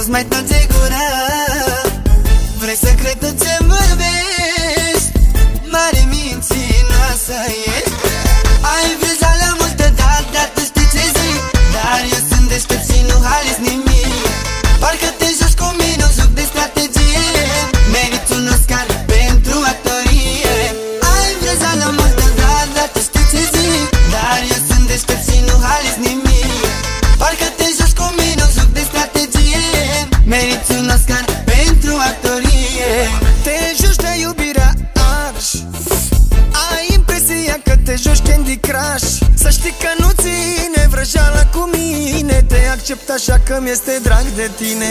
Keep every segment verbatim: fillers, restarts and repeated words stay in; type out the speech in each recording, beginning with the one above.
nu-ți mai taci de gură. Vrei să cred tot ce vorbești, mare mincinoasă ești. Ai vrezală multă, dar, dar tu știi ce zic. Dar eu sunt deștept și nu halis nimic. Parcă te joci cu mine, un joc de strategie. Meriți un Oscar pentru actorie. Ai vrezală multă, dar, dar tu știi ce zic. Dar eu sunt deștept și nu halis nimic. Parcă te joci cu mine, un joc de strategie. Meriți un Oscar pentru actorie. Te joci de iubirea arș, ai impresia că te joci Candy Crush. Să știi că nu ține vrăjeala cu mine. Te accept așa că mi-este drag de tine.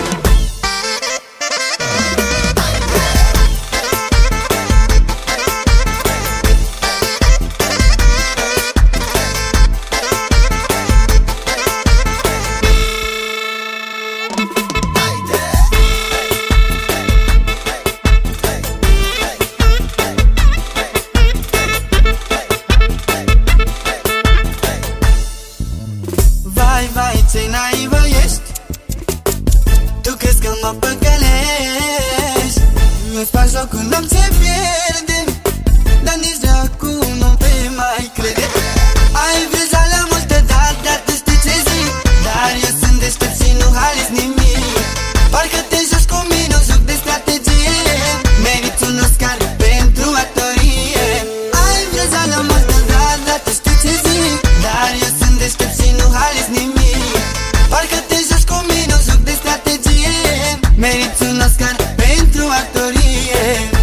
Vai, vai, ce naivă ești. Tu crezi că mă păcălești. Nu-ți faci jocul, n-am ce pierde, dar nici dracu nu te mai crede. Ai vrezală multă, dar, dar tu știi ce zic. Dar eu sunt deștept și nu halis nimic. Parcă te joci cu mine, un joc de strategie. Meriți un Oscar pentru actorie. Ai vrezală multă, dar, dar tu știi ce zic. Dar eu sunt deștept și nu halis nimic. Parcă te joci cu mine, un joc de strategie. Meriți un Oscar pentru actorie.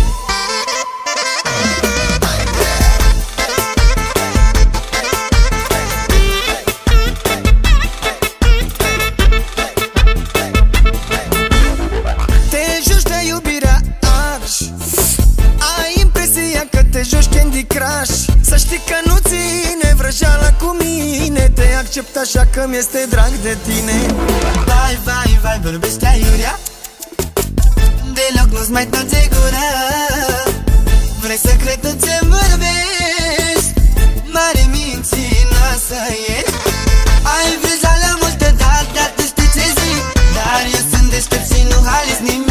Te joci de iubirea arș, ai impresia că te joci Candy Crush. Să știi că nu ține vrăjeala cu mine. Te accept așa că mi-este drag de tine. Vai, vai, vai, vorbește aiurea. Deloc nu-ți mai taci de gură. Vrei să cred tot ce vorbești, mare mincinoasă ești. Ai vrezală multă, dar, dar tu știi ce zic. Dar eu sunt deștept și nu halis nimic.